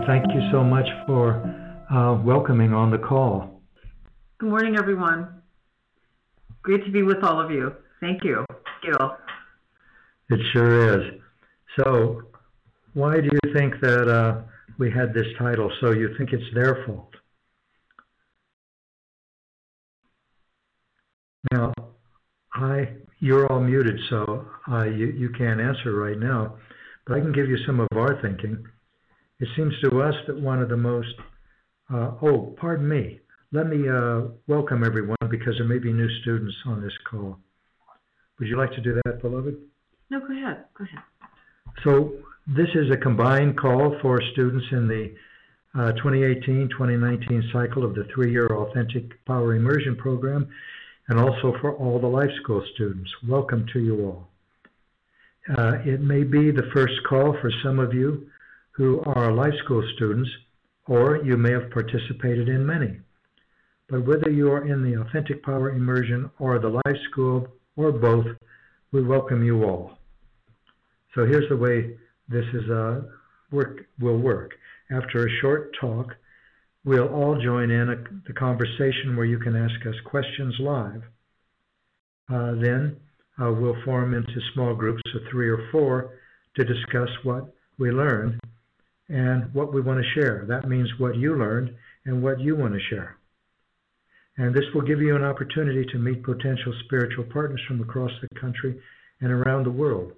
Thank you so much for welcoming on the call. Good morning, everyone. Great to be with all of you. Thank you, Gil. It sure is. So, why do you think that we had this title, So You Think It's Their Fault? Now, you're all muted, so you can't answer right now, but I can give you some of our thinking. It seems to us that one of the most, pardon me, let me welcome everyone because there may be new students on this call. Would you like to do that, beloved? No, go ahead. Go ahead. So this is a combined call for students in the 2018-2019 cycle of the 3-year Authentic Power Immersion Program, and also for all the Life School students. Welcome to you all. It may be the first call for some of you who are Life School students, or you may have participated in many. But whether you are in the Authentic Power Immersion or the Life School, or both, we welcome you all. So here's the way this will work. After a short talk, we'll all join in the conversation where you can ask us questions live. Then we'll form into small groups of 3 or 4 to discuss what we learned and what we want to share. That means what you learned and what you want to share. And this will give you an opportunity to meet potential spiritual partners from across the country and around the world.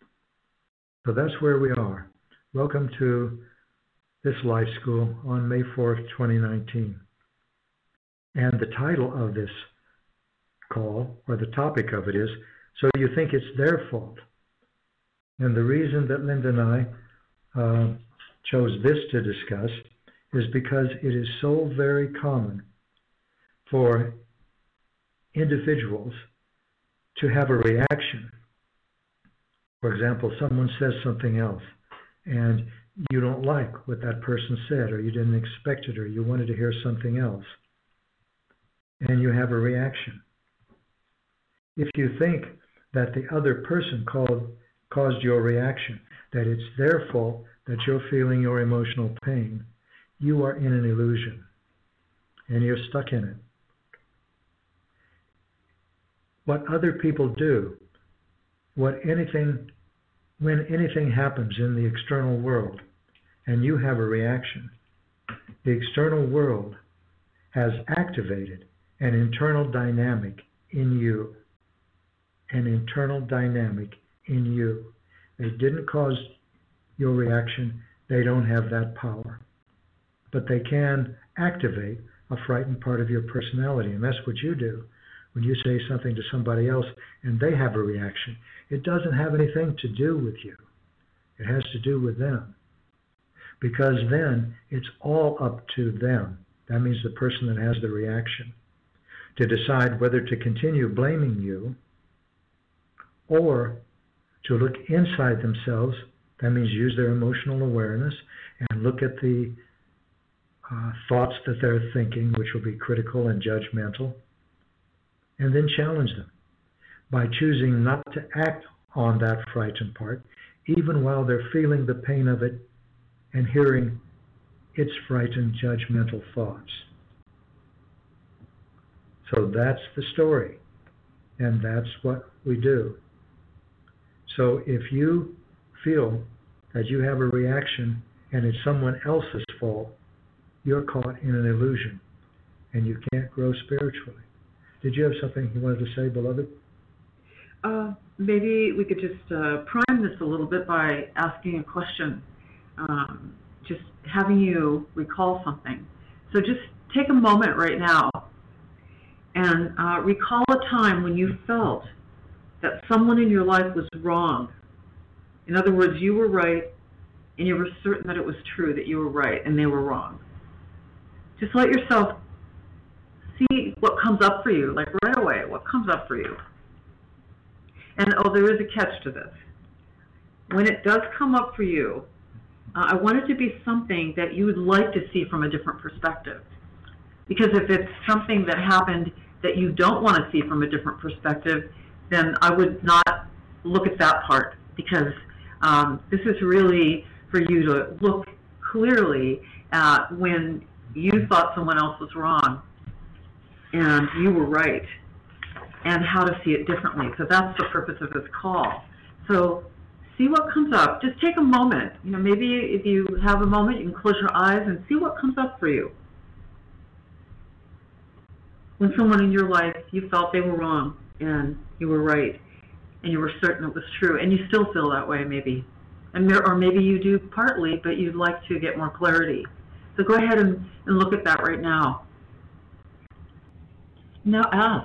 So that's where we are. Welcome to this Life School on May 4th, 2019. And the title of this call, or the topic of it is, So You Think It's Their Fault. And the reason that Linda and I chose this to discuss is because it is so very common for individuals to have a reaction. For example, someone says something else and you don't like what that person said, or you didn't expect it, or you wanted to hear something else, and you have a reaction. If you think that the other person caused your reaction, that it's their fault that you're feeling your emotional pain, you are in an illusion, and you're stuck in it. What other people do, when anything happens in the external world and you have a reaction, the external world has activated an internal dynamic in you. An internal dynamic in you. They didn't cause your reaction. They don't have that power. But they can activate a frightened part of your personality, and that's what you do. When you say something to somebody else and they have a reaction, it doesn't have anything to do with you. It has to do with them. Because then it's all up to them. That means the person that has the reaction, to decide whether to continue blaming you or to look inside themselves. That means use their emotional awareness and look at the thoughts that they're thinking, which will be critical and judgmental, and then challenge them by choosing not to act on that frightened part, even while they're feeling the pain of it and hearing its frightened, judgmental thoughts. So that's the story, and that's what we do. So if you feel that you have a reaction and it's someone else's fault, you're caught in an illusion, and you can't grow spiritually. Did you have something you wanted to say, beloved? Maybe we could just prime this a little bit by asking a question, just having you recall something. So just take a moment right now and recall a time when you felt that someone in your life was wrong. In other words, you were right and you were certain that it was true, that you were right and they were wrong. Just let yourself see what comes up for you, like right away, what comes up for you. And there is a catch to this. When it does come up for you, I want it to be something that you would like to see from a different perspective. Because if it's something that happened that you don't want to see from a different perspective, then I would not look at that part, because this is really for you to look clearly at when you thought someone else was wrong and you were right, and how to see it differently. So that's the purpose of this call. So see what comes up. Just take a moment. Maybe if you have a moment, you can close your eyes and see what comes up for you. When someone in your life, you felt they were wrong and you were right, and you were certain it was true, and you still feel that way maybe. Or maybe you do partly, but you'd like to get more clarity. So go ahead and look at that right now. Now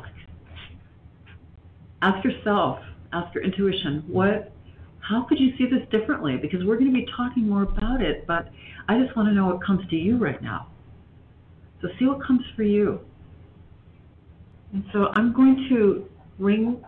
ask yourself, ask your intuition, how could you see this differently? Because we're going to be talking more about it, but I just want to know what comes to you right now. So see what comes for you. And so I'm going to ring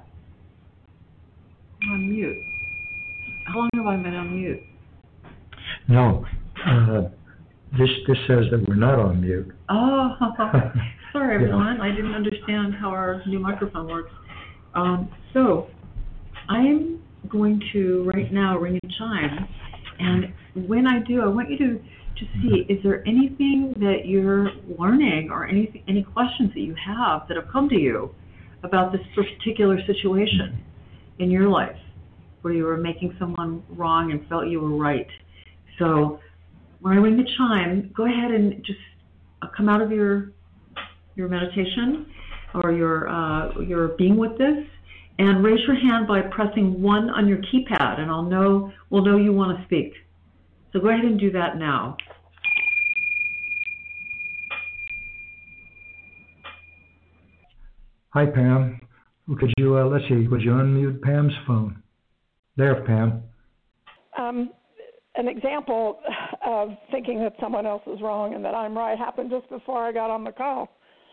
on mute. How long have I been on mute? No, this says that we're not on mute. Oh, sorry everyone. I didn't understand how our new microphone works. So I'm going to right now ring a chime, and when I do, I want you to see, is there anything that you're learning or any questions that you have that have come to you about this particular situation in your life where you were making someone wrong and felt you were right? So when I ring the chime, go ahead and just come out of your meditation or your being with this, and raise your hand by pressing 1 on your keypad, and we'll know you want to speak. So go ahead and do that now. Hi, Pam. Could you, let's see, would you unmute Pam's phone? There, Pam. An example of thinking that someone else is wrong and that I'm right happened just before I got on the call,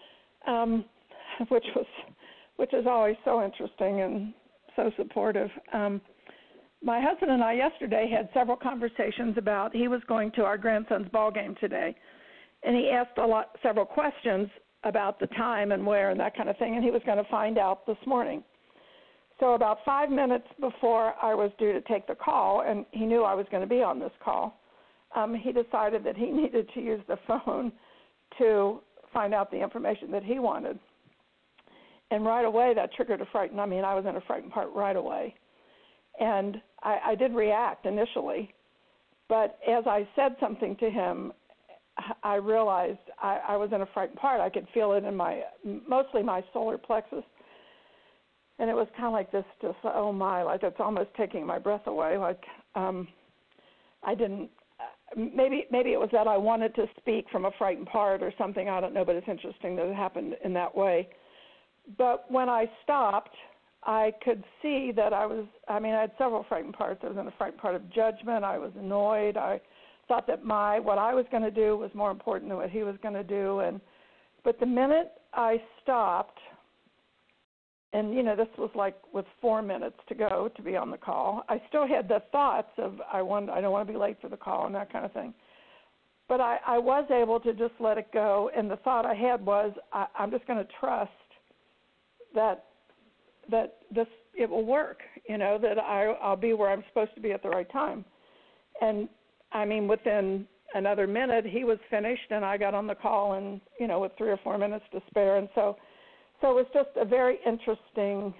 which is always so interesting and so supportive. My husband and I yesterday had several conversations about he was going to our grandson's ball game today, and he asked several questions about the time and where and that kind of thing, and he was going to find out this morning. So about 5 minutes before I was due to take the call, and he knew I was going to be on this call, he decided that he needed to use the phone to find out the information that he wanted. And right away that triggered I was in a frightened part right away. And I did react initially, but as I said something to him, I realized I was in a frightened part. I could feel it in mostly my solar plexus. And it was kind of like this, just, oh my, like it's almost taking my breath away. Like I didn't, maybe it was that I wanted to speak from a frightened part or something, I don't know, but it's interesting that it happened in that way. But when I stopped, I could see that I had several frightened parts. I was in a frightened part of judgment. I was annoyed. I thought that what I was going to do was more important than what he was going to do. But the minute I stopped, and, this was like with 4 minutes to go to be on the call, I still had the thoughts of I don't want to be late for the call and that kind of thing. But I was able to just let it go, and the thought I had was I'm just going to trust that it will work, that I'll be where I'm supposed to be at the right time. And, within another minute, he was finished, and I got on the call, and, with 3 or 4 minutes to spare. And so it was just a very interesting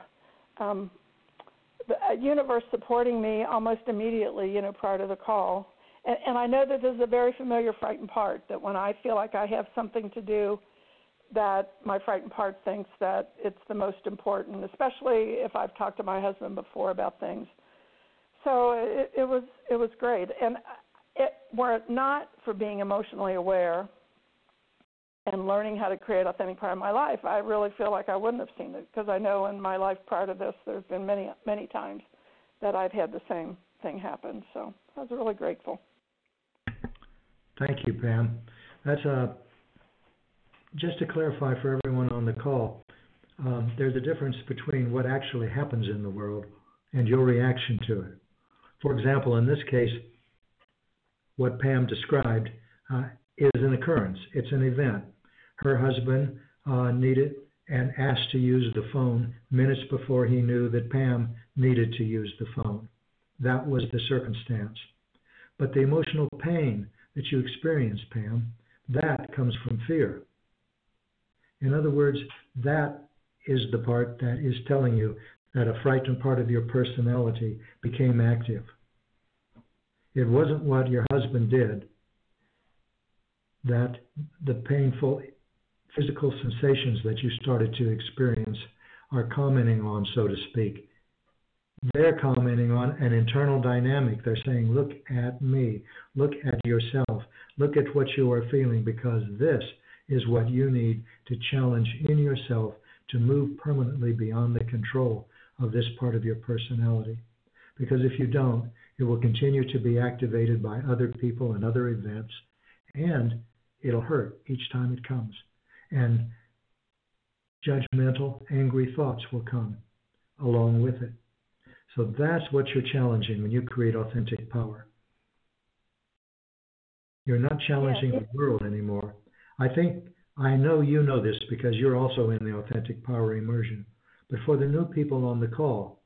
the universe supporting me almost immediately, prior to the call. And I know that this is a very familiar frightened part, that when I feel like I have something to do, that my frightened part thinks that it's the most important, especially if I've talked to my husband before about things. So it was great. And were it not for being emotionally aware and learning how to create authentic part of my life, I really feel like I wouldn't have seen it, because I know in my life prior to this, there's been many, many times that I've had the same thing happen. So I was really grateful. Thank you, Pam. That's just to clarify for everyone on the call, there's a difference between what actually happens in the world and your reaction to it. For example, in this case, what Pam described is an occurrence. It's an event. Her husband needed and asked to use the phone minutes before he knew that Pam needed to use the phone. That was the circumstance. But the emotional pain that you experience, Pam, that comes from fear. In other words, that is the part that is telling you that a frightened part of your personality became active. It wasn't what your husband did that the painful physical sensations that you started to experience are commenting on, so to speak. They're commenting on an internal dynamic. They're saying, look at me, look at yourself, look at what you are feeling, because this is what you need to challenge in yourself to move permanently beyond the control of this part of your personality. Because if you don't, it will continue to be activated by other people and other events, and it'll hurt each time it comes. And judgmental, angry thoughts will come along with it. So that's what you're challenging when you create authentic power. You're not challenging the world anymore. I know you know this because you're also in the authentic power immersion. But for the new people on the call,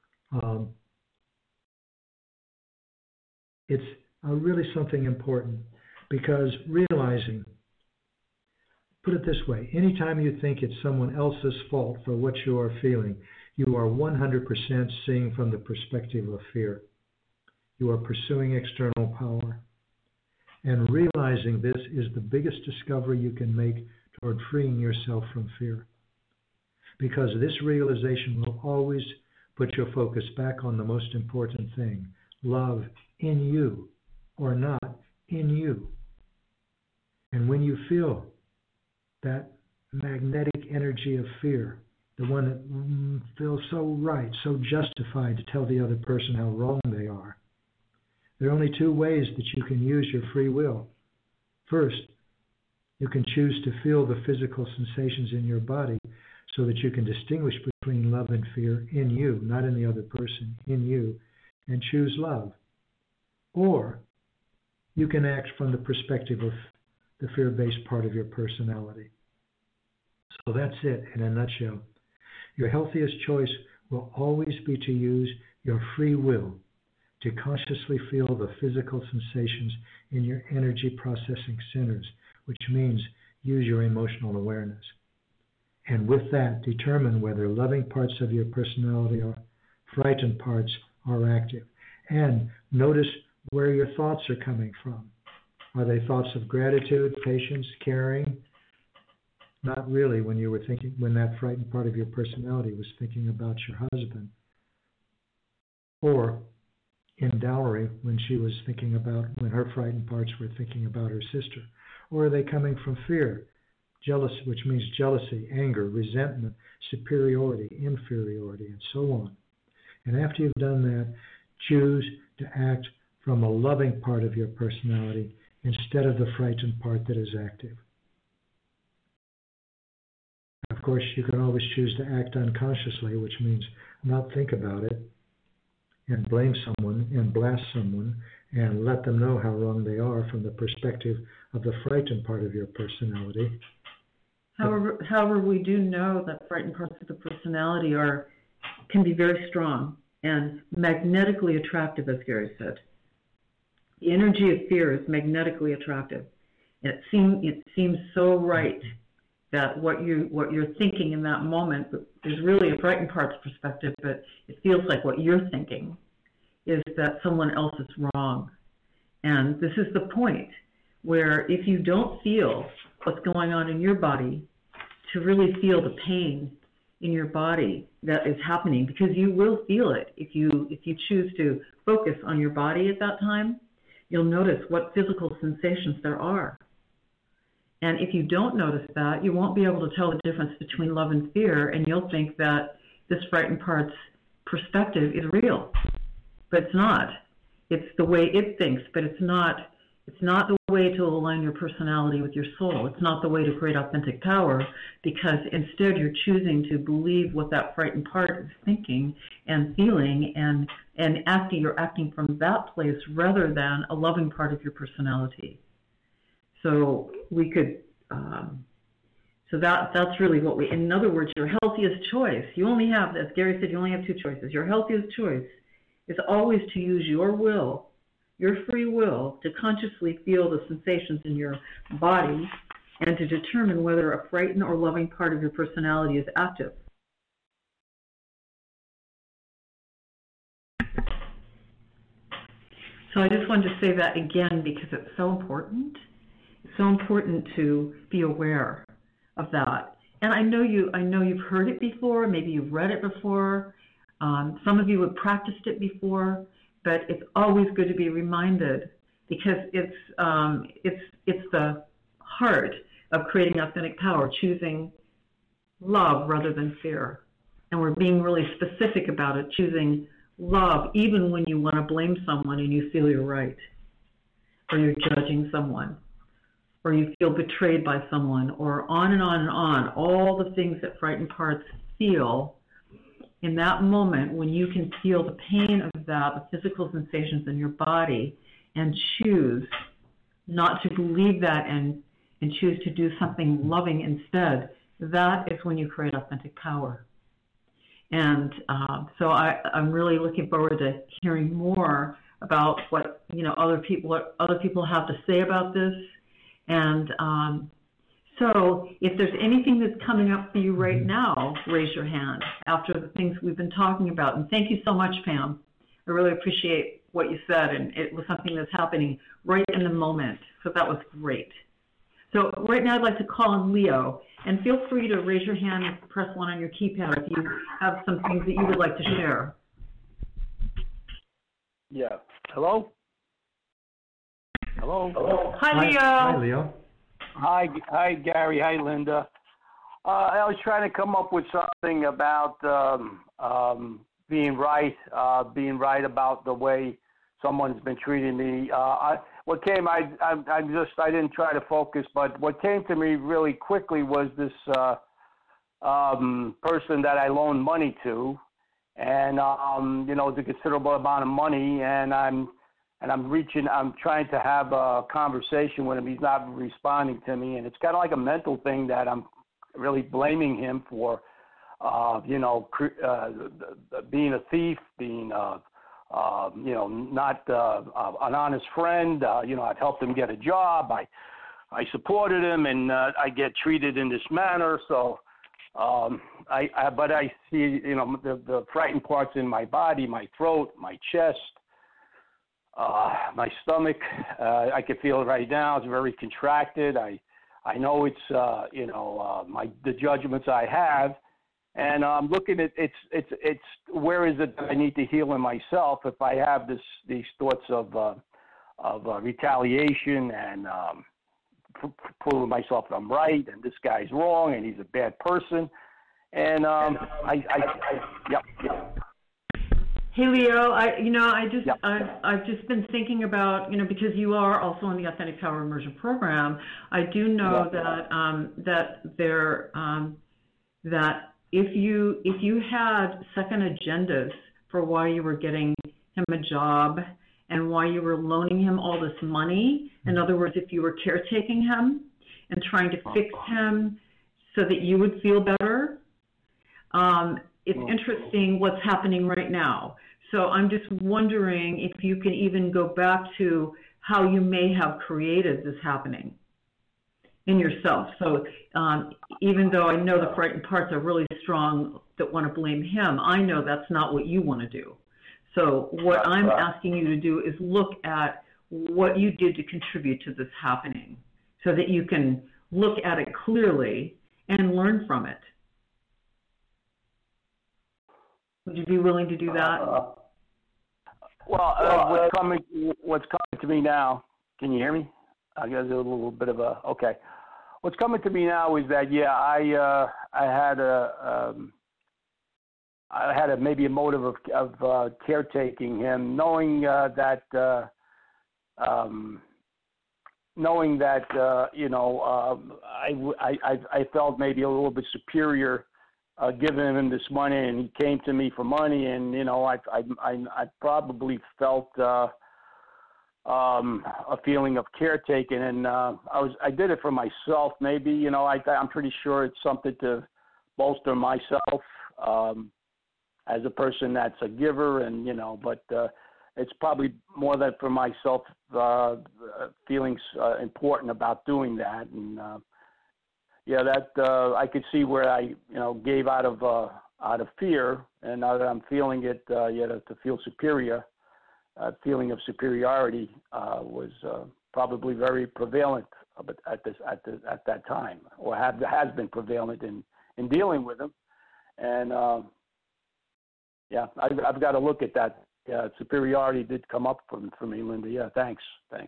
it's really something important, because realizing, put it this way, anytime you think it's someone else's fault for what you are feeling, you are 100% seeing from the perspective of fear. You are pursuing external power. And realizing this is the biggest discovery you can make toward freeing yourself from fear. Because this realization will always put your focus back on the most important thing, love in you or not in you. And when you feel that magnetic energy of fear, the one that feels so right, so justified to tell the other person how wrong they are, there are only two ways that you can use your free will. First, you can choose to feel the physical sensations in your body so that you can distinguish between love and fear in you, not in the other person, in you, and choose love. Or you can act from the perspective of the fear-based part of your personality. So that's it in a nutshell. Your healthiest choice will always be to use your free will to consciously feel the physical sensations in your energy processing centers, which means use your emotional awareness. And with that, determine whether loving parts of your personality or frightened parts are active. And notice where your thoughts are coming from. Are they thoughts of gratitude, patience, caring? Not really when you were thinking, when that frightened part of your personality was thinking about your husband. Or in dowry, when she was thinking about, when her frightened parts were thinking about her sister. Or are they coming from fear? Jealousy, which means jealousy, anger, resentment, superiority, inferiority, and so on. And after you've done that, choose to act from a loving part of your personality instead of the frightened part that is active. Of course, you can always choose to act unconsciously, which means not think about it and blame someone and blast someone and let them know how wrong they are from the perspective of the frightened part of your personality. However, we do know that frightened parts of the personality can be very strong and magnetically attractive, as Gary said. The energy of fear is magnetically attractive. And it seems so right that what you're thinking in that moment is really a frightened part's perspective, but it feels like what you're thinking is that someone else is wrong. And this is the point where if you don't feel what's going on in your body, to really feel the pain in your body that is happening, because you will feel it if you choose to focus on your body at that time, you'll notice what physical sensations there are. And if you don't notice that, you won't be able to tell the difference between love and fear, and you'll think that this frightened part's perspective is real. But it's not. It's the way it thinks, but it's not the way to align your personality with your soul. It's not the way to create authentic power, because instead you're choosing to believe what that frightened part is thinking and feeling, and you're acting from that place rather than a loving part of your personality. So we could, that's really what in other words, your healthiest choice, you only have, as Gary said, you only have two choices. Your healthiest choice is always to use your will your free will to consciously feel the sensations in your body and to determine whether a frightened or loving part of your personality is active. So I just wanted to say that again because it's so important. It's so important to be aware of that. And I know you've heard it before, maybe you've read it before. Some of you have practiced it before, but it's always good to be reminded because it's the heart of creating authentic power, choosing love rather than fear. And we're being really specific about it, choosing love even when you want to blame someone and you feel you're right, or you're judging someone, or you feel betrayed by someone, or on and on and on, all the things that frightened parts feel in that moment when you can feel the pain of that, the physical sensations in your body, and choose not to believe that and choose to do something loving instead, that is when you create authentic power. And so I'm really looking forward to hearing more about what other people have to say about this. And so if there's anything that's coming up for you right now, raise your hand after the things we've been talking about. And thank you so much, Pam. I really appreciate what you said, and it was something that's happening right in the moment. So that was great. So right now I'd like to call on Leo, and feel free to raise your hand and press 1 on your keypad if you have some things that you would like to share. Yeah. Hello? Hello? Hi, Leo. Hi, Leo. Hi, Gary. Hi, Linda. I was trying to come up with something about being right about the way someone's been treating me. I didn't try to focus, but what came to me really quickly was this person that I loaned money to, and it's a considerable amount of money, and I'm trying to have a conversation with him. He's not responding to me, and it's kind of like a mental thing that I'm really blaming him for, being a thief, being not an honest friend. I've helped him get a job. I supported him, and I get treated in this manner. So, but I see, the frightened parts in my body, my throat, my chest, my stomach. I can feel it right now. It's very contracted. I know it's, the judgments I have. And I'm looking at it's where is it that I need to heal in myself if I have these thoughts of retaliation and proving myself that I'm right and this guy's wrong and he's a bad person. And yeah. Hey Leo, I've just been thinking about, because you are also in the Authentic Power Immersion program. I do know that if you had second agendas for why you were getting him a job and why you were loaning him all this money, in other words, if you were caretaking him and trying to fix him so that you would feel better, it's interesting what's happening right now. So I'm just wondering if you can even go back to how you may have created this happening in yourself. So even though I know the frightened parts are really strong that want to blame him, I know that's not what you want to do. So what I'm asking you to do is look at what you did to contribute to this happening so that you can look at it clearly and learn from it. Would you be willing to do that? What's coming to me now, can you hear me? I got a little bit of a, okay. What's coming to me now is that, I had maybe a motive of caretaking him, knowing that I felt maybe a little bit superior giving him this money, and he came to me for money, and I probably felt a feeling of caretaking, and I did it for myself. Maybe I'm pretty sure it's something to bolster myself as a person that's a giver, and but it's probably more that for myself, feelings important about doing that. And yeah, that I could see where I, gave out of fear, and now that I'm feeling it, to feel superior, feeling of superiority was probably very prevalent at that time, or has been prevalent in dealing with them. And yeah, I've got to look at that. Yeah, superiority did come up for me, Linda. Yeah, thanks.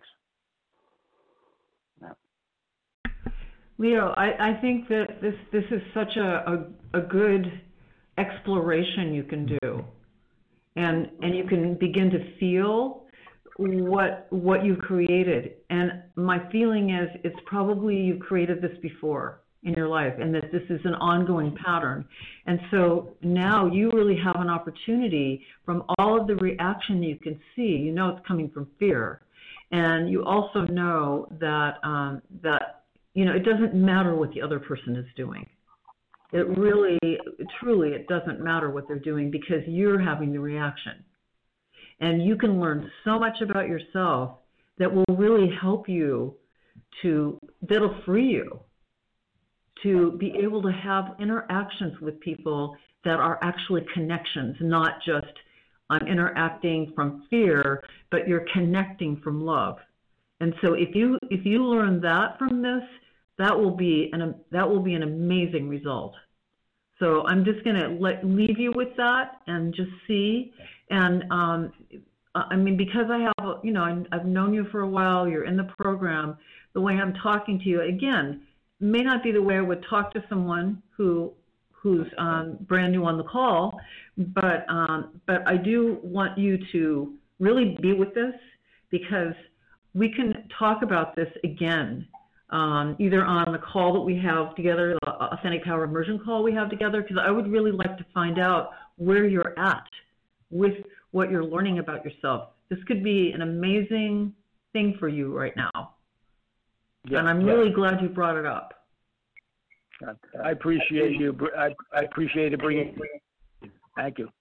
Yeah. Leo, I think that this is such a good exploration you can do, and you can begin to feel what you've created. And my feeling is it's probably you've created this before in your life, and that this is an ongoing pattern. And so now you really have an opportunity from all of the reaction you can see. It's coming from fear, and you also know that it doesn't matter what the other person is doing. It really, truly, it doesn't matter what they're doing, because you're having the reaction. And you can learn so much about yourself that will really help you that'll free you to be able to have interactions with people that are actually connections, not just I'm interacting from fear, but you're connecting from love. And so if you learn that from this, that will be an amazing result. So I'm just going to leave you with that and just see. And I mean, because I have, I've known you for a while, you're in the program, the way I'm talking to you, again, may not be the way I would talk to someone who's brand new on the call, but I do want you to really be with this, because we can talk about this again, either on the call that we have together, the Authentic Power Immersion call we have together, because I would really like to find out where you're at with what you're learning about yourself. This could be an amazing thing for you right now. Yeah, and I'm really glad you brought it up. I appreciate you. I appreciate it bringing it. Thank you.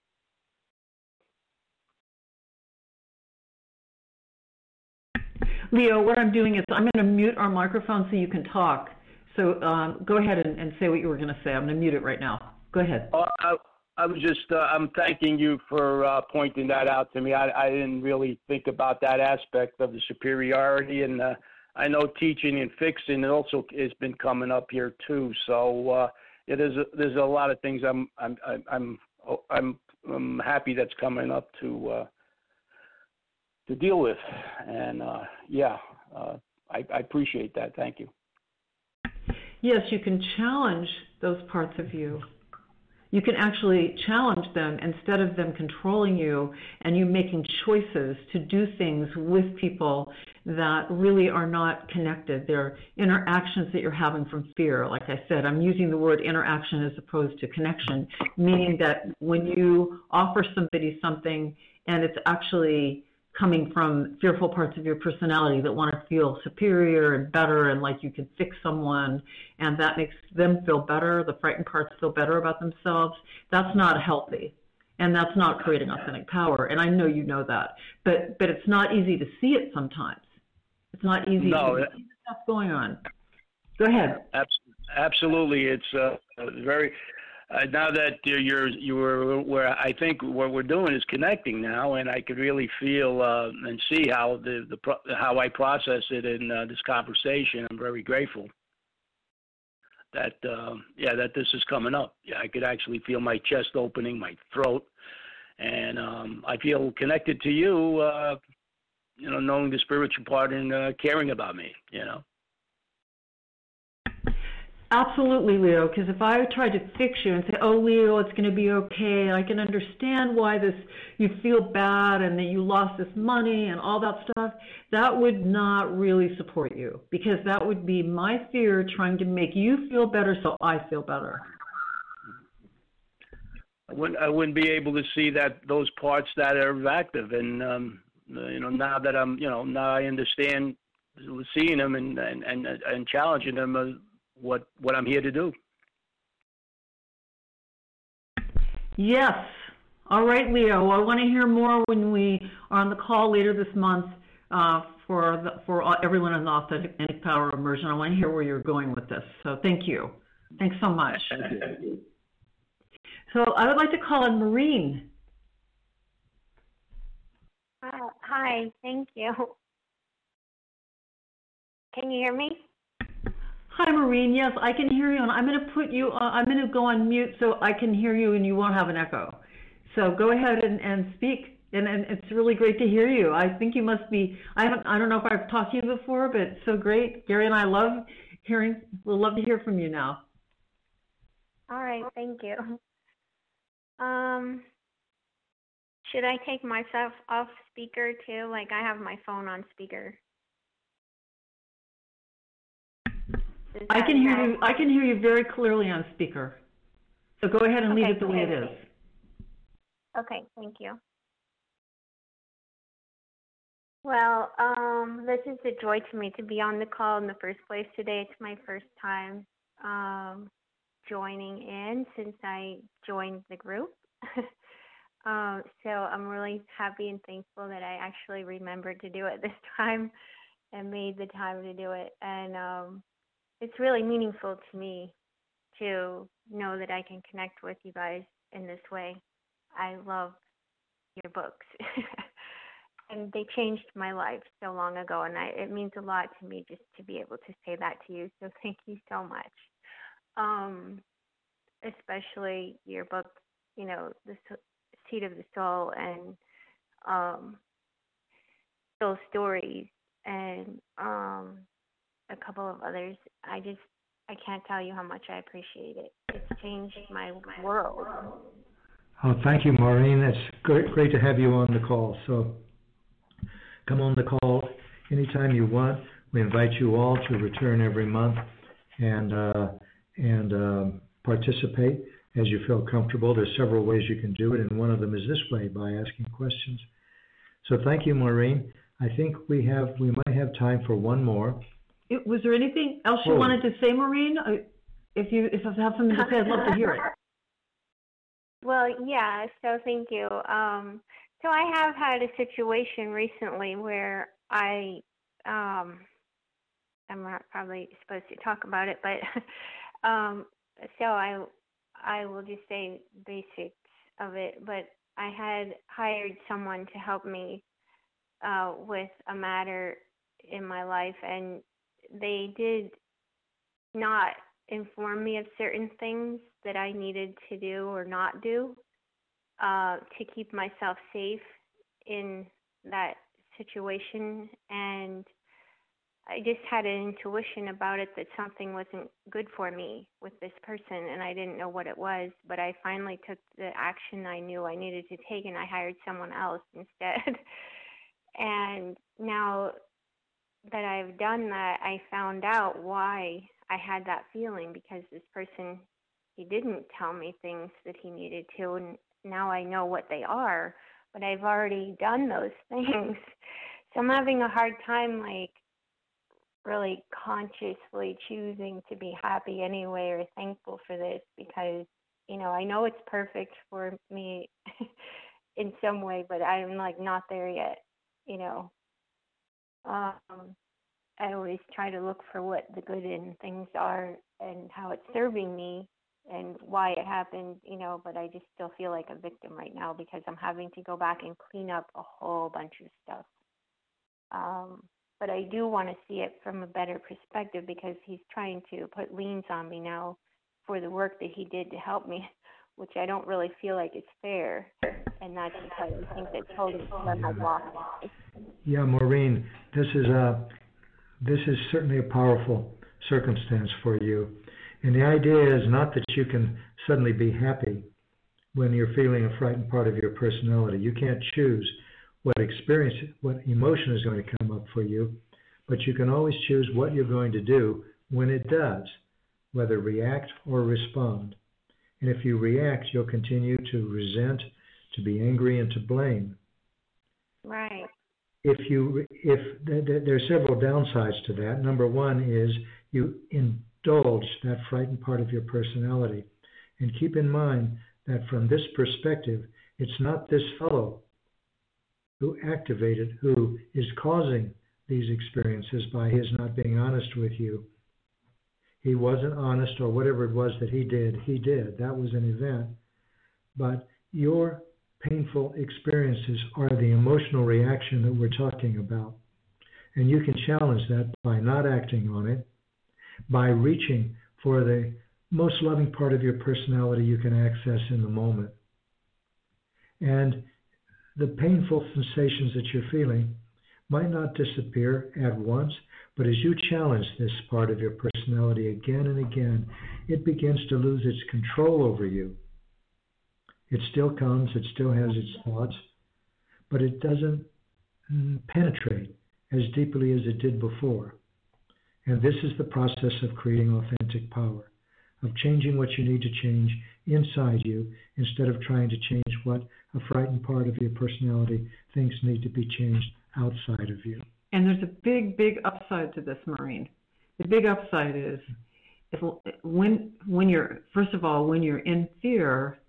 Leo, what I'm doing is I'm going to mute our microphone so you can talk. So go ahead and say what you were going to say. I'm going to mute it right now. Go ahead. I was just, I'm thanking you for pointing that out to me. I didn't really think about that aspect of the superiority, and I know teaching and fixing it also has been coming up here too. So there's a lot of things I'm happy that's coming up to deal with, and I appreciate that. Thank you. Yes, you can challenge those parts of you. You can actually challenge them instead of them controlling you, and you making choices to do things with people that really are not connected. They're interactions that you're having from fear. Like I said, I'm using the word interaction as opposed to connection, meaning that when you offer somebody something and it's actually coming from fearful parts of your personality that want to feel superior and better and like you can fix someone, and that makes them feel better, the frightened parts feel better about themselves, that's not healthy. And that's not creating authentic power. And I know you know that. But it's not easy to see it sometimes. It's not easy to see the stuff going on. Go ahead. Absolutely. It's very... now that you were where I think what we're doing is connecting now, and I could really feel and see how how I process it in this conversation. I'm very grateful that that this is coming up. Yeah, I could actually feel my chest opening, my throat, and I feel connected to you. Knowing the spiritual part and caring about me. Absolutely, Leo, because if I tried to fix you and say, oh, Leo, it's going to be okay, I can understand why you feel bad and that you lost this money and all that stuff, that would not really support you, because that would be my fear trying to make you feel better so I feel better. I wouldn't be able to see those parts that are active, and now that I'm, now I understand seeing them and challenging them. What I'm here to do. Yes, All right, Leo. Well, I want to hear more when we are on the call later this month for everyone in the Authentic Power Immersion. I want to hear where you're going with this. So thank you. Thanks so much. Thank you. So I would like to call on Maureen. Hi, thank you. Can you hear me? Hi, Maureen. Yes, I can hear you, and I'm going to put you. I'm going to go on mute so I can hear you, and you won't have an echo. So go ahead and speak. And it's really great to hear you. I think you must be. I don't know if I've talked to you before, but it's so great. Gary and I love hearing. We'll love to hear from you now. All right, thank you. Should I take myself off speaker too? Like I have my phone on speaker. I can hear you. I can hear you very clearly on speaker. So go ahead and leave it the way it is. Okay, thank you. Well, this is a joy to me to be on the call in the first place today. It's my first time joining in since I joined the group. So I'm really happy and thankful that I actually remembered to do it this time and made the time to do it. And it's really meaningful to me to know that I can connect with you guys in this way. I love your books. And they changed my life so long ago, and it means a lot to me just to be able to say that to you. So thank you so much. Especially your book, you know, The Seed of the Soul, and Soul Stories, and a couple of others. I can't tell you how much I appreciate it. It's changed my world. Oh, thank you, Maureen. It's great to have you on the call. So come on the call anytime you want. We invite you all to return every month and participate as you feel comfortable. There's several ways you can do it, and one of them is this way, by asking questions. So thank you, Maureen. I think we might have time for one more. Was there anything else you wanted to say, Maureen? If you have something to say, I'd love to hear it. Well, yeah, so thank you. So I have had a situation recently where I'm not probably supposed to talk about it, but so I will just say basics of it. But I had hired someone to help me with a matter in my life, and they did not inform me of certain things that I needed to do or not do to keep myself safe in that situation. And I just had an intuition about it that something wasn't good for me with this person, and I didn't know what it was, but I finally took the action I knew I needed to take, and I hired someone else instead. And now that I've done that, I found out why I had that feeling, because this person, he didn't tell me things that he needed to, and now I know what they are, but I've already done those things. So I'm having a hard time, like, really consciously choosing to be happy anyway or thankful for this, because, you know, I know it's perfect for me in some way, but I'm, like, not there yet, you know. I always try to look for what the good in things are and how it's serving me and why it happened, you know, but I just still feel like a victim right now because I'm having to go back and clean up a whole bunch of stuff. But I do want to see it from a better perspective because he's trying to put liens on me now for the work that he did to help me, which I don't really feel like it's fair. And that's because I think that's totally my boss. Yeah, Maureen, this is certainly a powerful circumstance for you. And the idea is not that you can suddenly be happy when you're feeling a frightened part of your personality. You can't choose what emotion is going to come up for you, but you can always choose what you're going to do when it does, whether react or respond. And if you react, you'll continue to resent, to be angry, and to blame. Right. There are several downsides to that. Number one is you indulge that frightened part of your personality. And keep in mind that from this perspective, It's not this fellow who activated, who is causing these experiences by his not being honest with you. He wasn't honest, or whatever it was that he did. That was an event. But your painful experiences are the emotional reaction that we're talking about. And you can challenge that by not acting on it, by reaching for the most loving part of your personality you can access in the moment. And the painful sensations that you're feeling might not disappear at once, but as you challenge this part of your personality again and again, it begins to lose its control over you. It still comes, it still has its thoughts, but it doesn't penetrate as deeply as it did before. And this is the process of creating authentic power, of changing what you need to change inside you instead of trying to change what a frightened part of your personality thinks need to be changed outside of you. And there's a big, big upside to this, Maureen. The big upside is when you're, first of all, when you're in fear,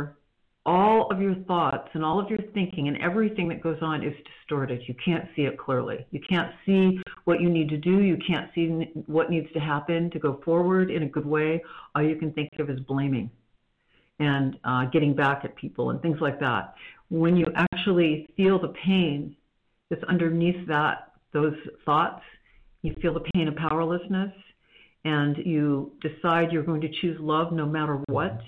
all of your thoughts and all of your thinking and everything that goes on is distorted. You can't see it clearly. You can't see what you need to do. You can't see what needs to happen to go forward in a good way. All you can think of is blaming and getting back at people and things like that. When you actually feel the pain that's underneath those thoughts, you feel the pain of powerlessness, and you decide you're going to choose love no matter what,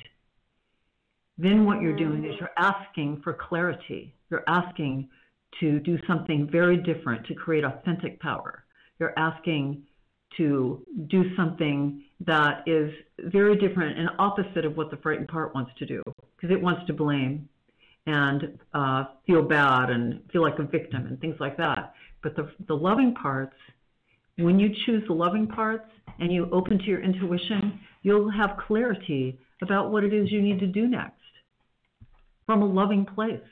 then what you're doing is you're asking for clarity. You're asking to do something very different to create authentic power. You're asking to do something that is very different and opposite of what the frightened part wants to do, because it wants to blame and feel bad and feel like a victim and things like that. But the loving parts, when you choose the loving parts and you open to your intuition, you'll have clarity about what it is you need to do next from a loving place.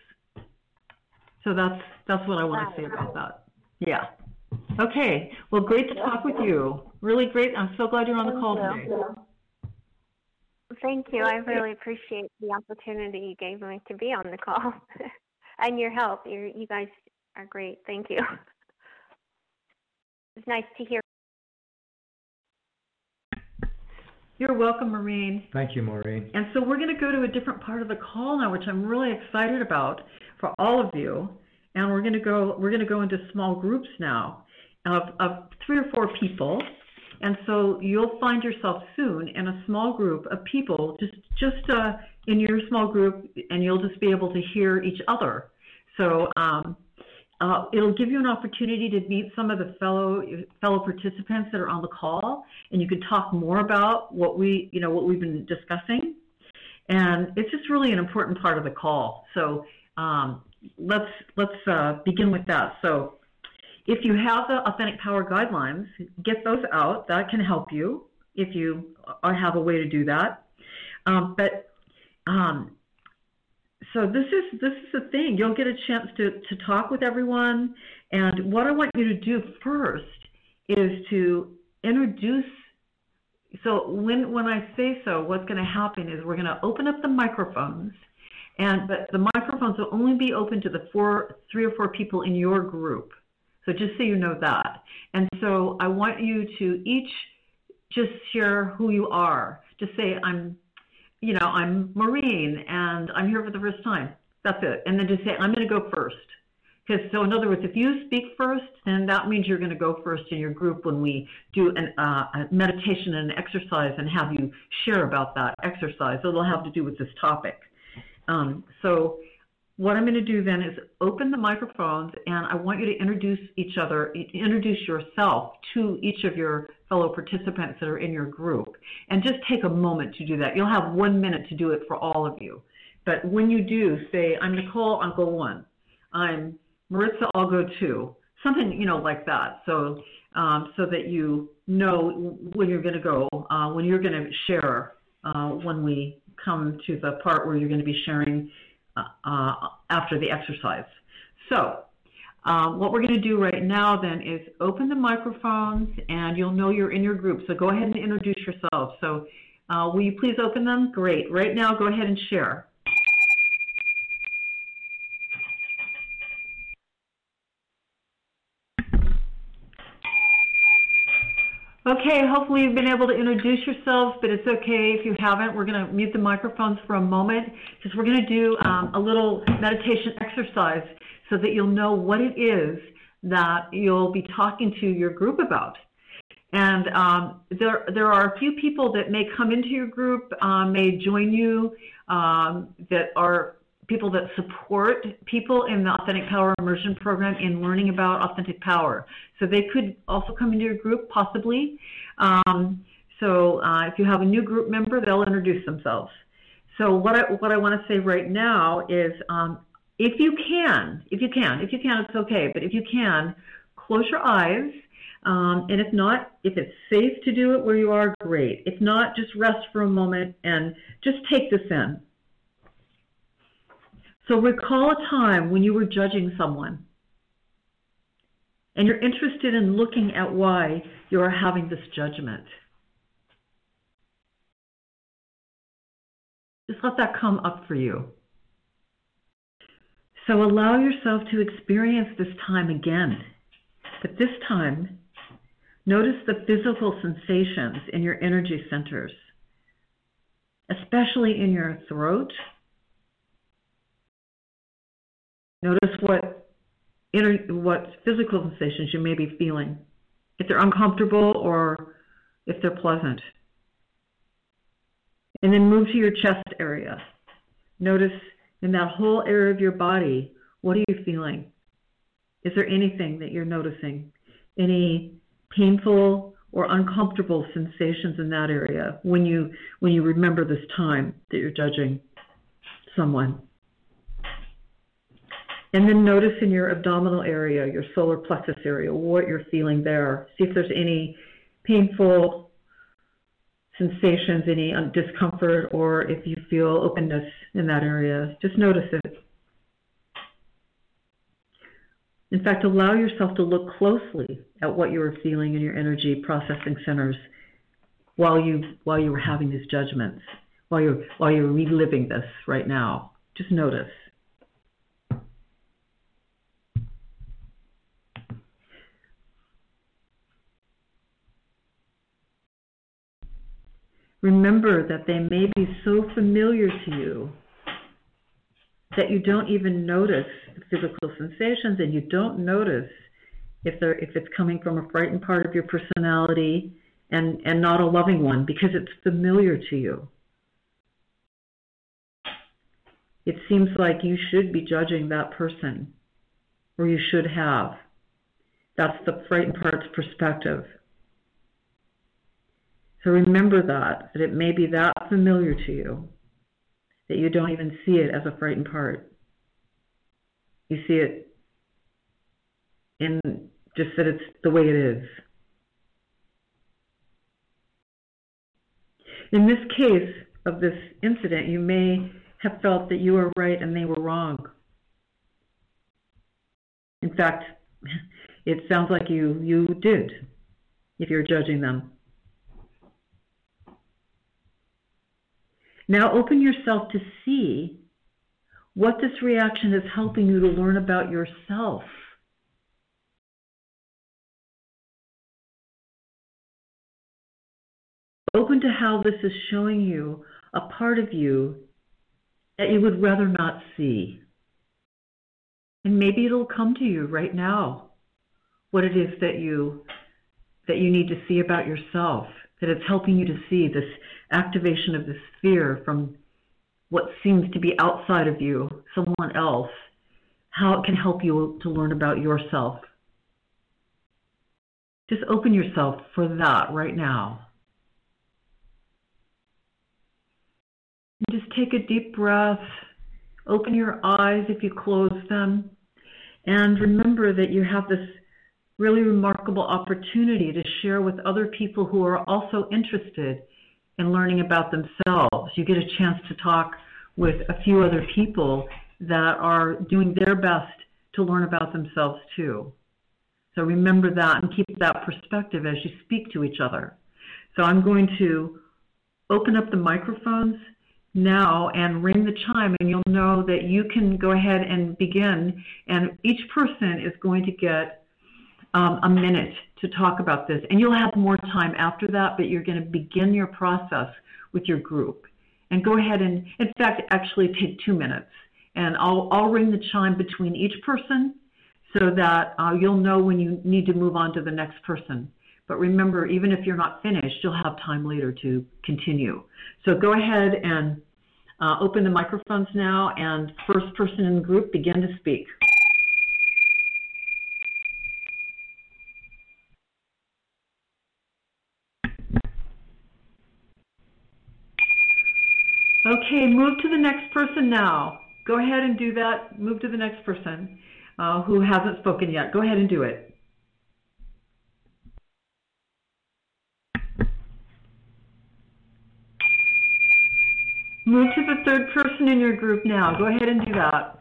So that's what I want to say about that. Yeah. Okay. Well, great to talk with you. Really great. I'm so glad you're on the call today. Thank you. I really appreciate the opportunity you gave me to be on the call and your help. You guys are great. Thank you. It's nice to hear. You're welcome, Maureen. Thank you, Maureen. And so we're going to go to a different part of the call now, which I'm really excited about for all of you. And we're going to go into small groups now of 3 or 4 people. And so you'll find yourself soon in a small group of people, just in your small group, and you'll just be able to hear each other. So it'll give you an opportunity to meet some of the fellow participants that are on the call, and you can talk more about what we've been discussing. And it's just really an important part of the call. So let's begin with that. So if you have the Authentic Power Guidelines, get those out. That can help you if you have a way to do that. So this is the thing. You'll get a chance to talk with everyone. And what I want you to do first is to introduce. So when I say so, what's going to happen is we're going to open up the microphones, but the microphones will only be open to the 3 or 4 people in your group. So just so you know that. And so I want you to each just share who you are. Just say, I'm Maureen, and I'm here for the first time. That's it. And then just say, I'm going to go first. So in other words, if you speak first, then that means you're going to go first in your group when we do a meditation and an exercise and have you share about that exercise. It'll have to do with this topic. So what I'm going to do then is open the microphones, and I want you to introduce yourself to each of your fellow participants that are in your group. And just take a moment to do that. You'll have 1 minute to do it for all of you. But when you do, say, I'm Nicole, I'll go 1. I'm Maritza, I'll go 2. Something, like that. So that you know when you're going to go, when you're going to share, when we come to the part where you're going to be sharing after the exercise. So what we're going to do right now then is open the microphones, and you'll know you're in your group. So go ahead and introduce yourself. So will you please open them? Great. Right now, go ahead and share. Okay, hopefully you've been able to introduce yourselves, but it's okay if you haven't. We're going to mute the microphones for a moment because we're going to do a little meditation exercise so that you'll know what it is that you'll be talking to your group about. And there are a few people that may come into your group, may join you, that are people that support people in the Authentic Power Immersion Program in learning about authentic power. So they could also come into your group, possibly. If you have a new group member, they'll introduce themselves. So what I want to say right now is, if you can, it's okay, but if you can, close your eyes. And if not, if it's safe to do it where you are, great. If not, just rest for a moment and just take this in. So recall a time when you were judging someone and you're interested in looking at why you are having this judgment. Just let that come up for you. So allow yourself to experience this time again. But this time, notice the physical sensations in your energy centers, especially in your throat. Notice what physical sensations you may be feeling, if they're uncomfortable or if they're pleasant. And then move to your chest area. Notice in that whole area of your body, what are you feeling? Is there anything that you're noticing? Any painful or uncomfortable sensations in that area when you remember this time that you're judging someone? And then notice in your abdominal area, your solar plexus area, what you're feeling there. See if there's any painful sensations, any discomfort, or if you feel openness in that area. Just notice it. In fact, allow yourself to look closely at what you were feeling in your energy processing centers while you were having these judgments, while you're reliving this right now. Just notice. Remember that they may be so familiar to you that you don't even notice the physical sensations, and you don't notice if it's coming from a frightened part of your personality and not a loving one, because it's familiar to you. It seems like you should be judging that person, or you should have. That's the frightened part's perspective. So remember that it may be that familiar to you that you don't even see it as a frightened part. You see it in just that it's the way it is. In this case of this incident, you may have felt that you were right and they were wrong. In fact, it sounds like you did, if you're judging them. Now open yourself to see what this reaction is helping you to learn about yourself. Open to how this is showing you a part of you that you would rather not see. And maybe it'll come to you right now, what it is that you need to see about yourself, that it's helping you to see this activation of this fear from what seems to be outside of you, someone else, how it can help you to learn about yourself. Just open yourself for that right now. And just take a deep breath. Open your eyes if you close them. And remember that you have this really remarkable opportunity to share with other people who are also interested in learning about themselves. You get a chance to talk with a few other people that are doing their best to learn about themselves too. So remember that and keep that perspective as you speak to each other. So I'm going to open up the microphones now and ring the chime, and you'll know that you can go ahead and begin, and each person is going to get a minute to talk about this. And you'll have more time after that, but you're going to begin your process with your group. And go ahead and, in fact, actually take 2 minutes. And I'll ring the chime between each person so that you'll know when you need to move on to the next person. But remember, even if you're not finished, you'll have time later to continue. So go ahead and open the microphones now, and first person in the group, begin to speak. Okay, move to the next person now. Go ahead and do that. Move to the next person who hasn't spoken yet. Go ahead and do it. Move to the third person in your group now. Go ahead and do that.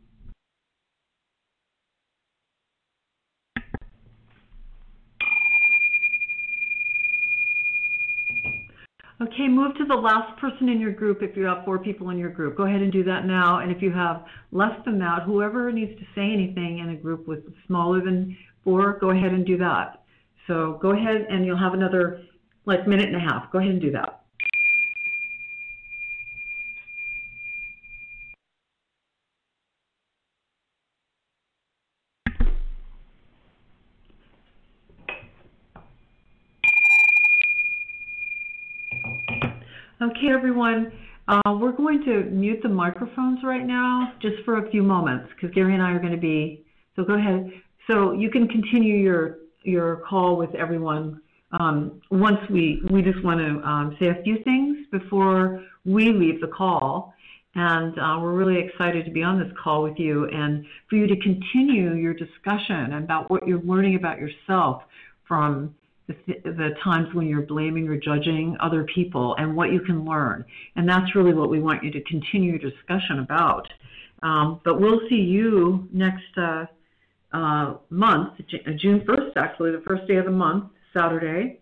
Okay, move to the last person in your group if you have 4 people in your group. Go ahead and do that now. And if you have less than that, whoever needs to say anything in a group with smaller than 4, go ahead and do that. So go ahead and you'll have another minute and a half. Go ahead and do that. Okay, everyone, we're going to mute the microphones right now just for a few moments because Gary and I are going to be, so go ahead. So you can continue your call with everyone. Once we just want to say a few things before we leave the call. And we're really excited to be on this call with you and for you to continue your discussion about what you're learning about yourself from the times when you're blaming or judging other people and what you can learn. And that's really what we want you to continue your discussion about. But we'll see you next month, June 1st, actually, the first day of the month, Saturday.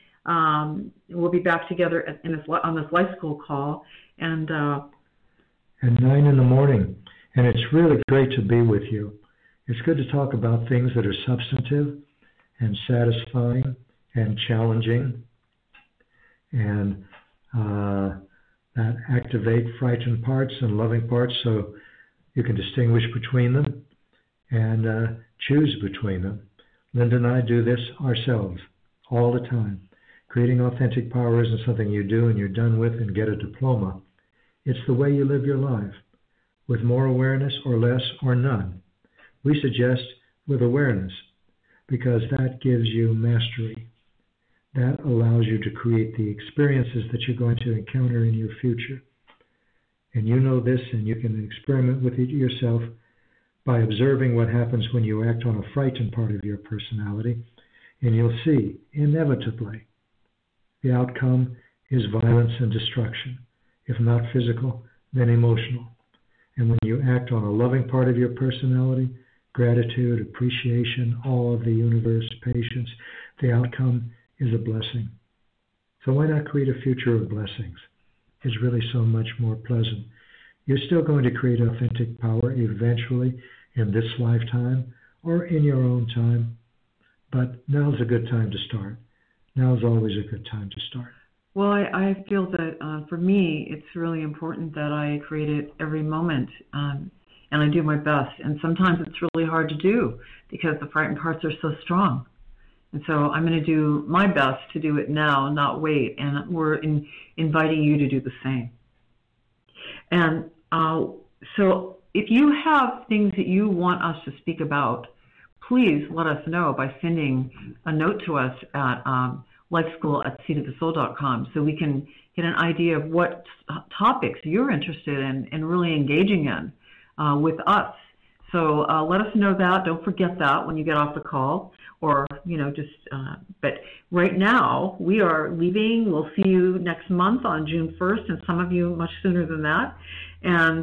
We'll be back together on this Life School call. And at 9 in the morning. And it's really great to be with you. It's good to talk about things that are substantive and satisfying and challenging, and that activate frightened parts and loving parts so you can distinguish between them and choose between them. Linda and I do this ourselves all the time. Creating authentic power isn't something you do and you're done with and get a diploma. It's the way you live your life, with more awareness or less or none. We suggest with awareness, because that gives you mastery. That allows you to create the experiences that you're going to encounter in your future. And you know this, and you can experiment with it yourself by observing what happens when you act on a frightened part of your personality, and you'll see, inevitably, the outcome is violence and destruction. If not physical, then emotional. And when you act on a loving part of your personality, gratitude, appreciation, awe of the universe, patience, the outcome is a blessing. So why not create a future of blessings? It's really so much more pleasant. You're still going to create authentic power eventually in this lifetime or in your own time, but now's a good time to start. Now's always a good time to start. Well, I feel that for me, it's really important that I create it every moment, and I do my best. And sometimes it's really hard to do because the frightened parts are so strong. And so I'm going to do my best to do it now, not wait. And we're inviting you to do the same. And so if you have things that you want us to speak about, please let us know by sending a note to us at lifeschool@seedofthesoul.com so we can get an idea of what topics you're interested in really engaging in with us. So let us know that. Don't forget that when you get off the call, or but right now we are leaving. We'll see you next month on June 1st, and some of you much sooner than that. And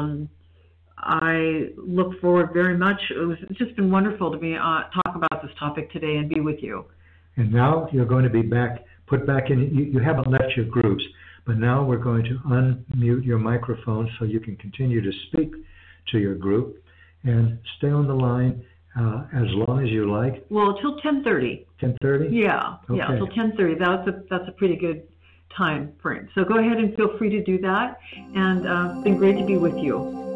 I look forward very much. It's just been wonderful to be talk about this topic today and be with you. And now you're going to be put back in. You haven't left your groups, but now we're going to unmute your microphone so you can continue to speak to your group and stay on the line. as long as you like. Well, till 10:30. 10:30? Yeah, Okay. till 10:30. That's a pretty good time frame. So go ahead and feel free to do that. And it's been great to be with you.